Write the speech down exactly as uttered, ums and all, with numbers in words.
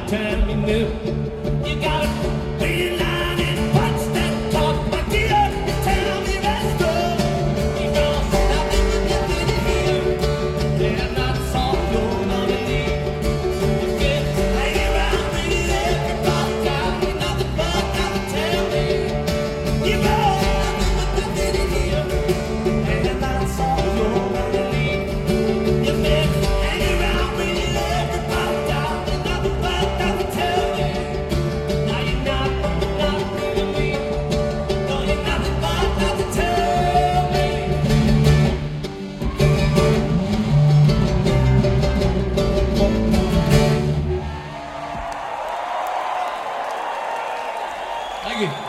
time you knew. You got a clean line and punch that talk, my dear. You tell me that's good. You know nothing but nothing in here. And that's all you're gonna need. You can hang around with everybody out. You're nothing but nothing, tell me. You know nothing but nothing in here. And that's all you're gonna need. You've been hanging around with everybody out. You're nothing but nothing, tell me. Now you're not, not really. No, you're nothing but nothing, tell me. Thank you.